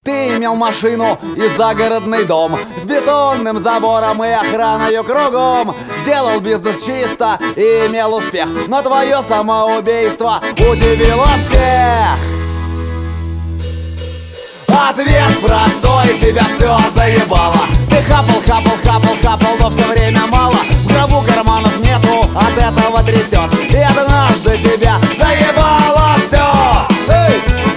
Ты имел машину и загородный дом с бетонным забором и охраною кругом. Делал бизнес чисто и имел успех, но твое самоубийство удивило всех. Ответ простой, тебя все заебало. Ты хапал, но все время мало. В гробу карманов нету, от этого трясет. И однажды тебя заебало все. Эй!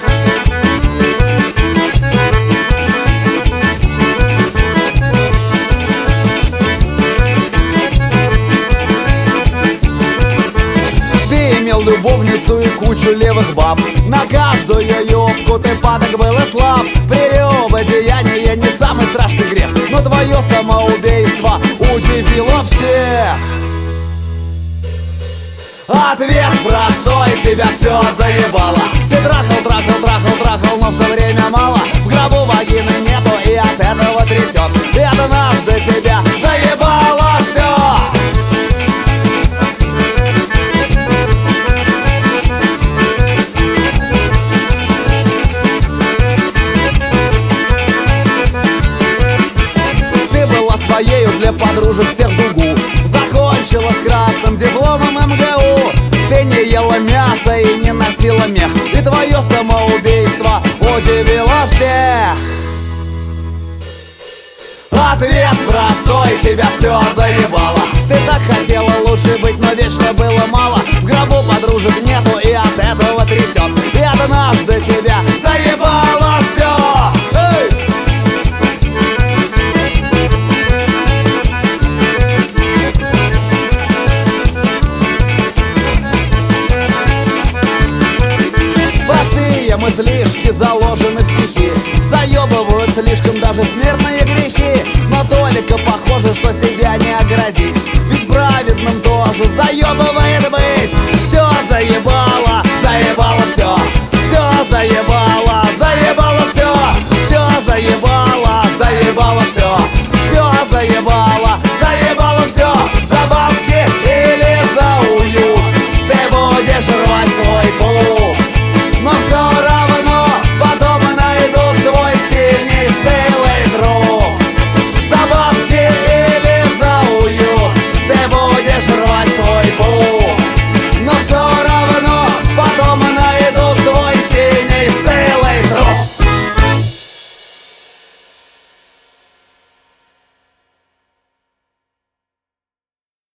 Любовницу и кучу левых баб. На каждую юбку ты падок был и слаб. Прелюбодеяние не самый страшный грех, но твое самоубийство удивило всех. Ответ простой, тебя все заебало. Ты трахал, но все время мало. В гробу вагины нету, и от этого трясет. И однажды тебя заебало все. Своею для подружек всех в дугу. Закончила с красным дипломом МГУ. Ты не ела мясо и не носила мех, и твое самоубийство удивило всех. Ответ простой, тебя все заебало. Ты так хотела лучше быть, но вечно было мало. В гробу подружек нету, и от этого трясет. И однажды тебя заебало все. Эй! Мыслишки заложены в стихи, заебывают слишком даже смертные грехи. Но только похоже, что себя не оградить, ведь праведным тоже заебывают.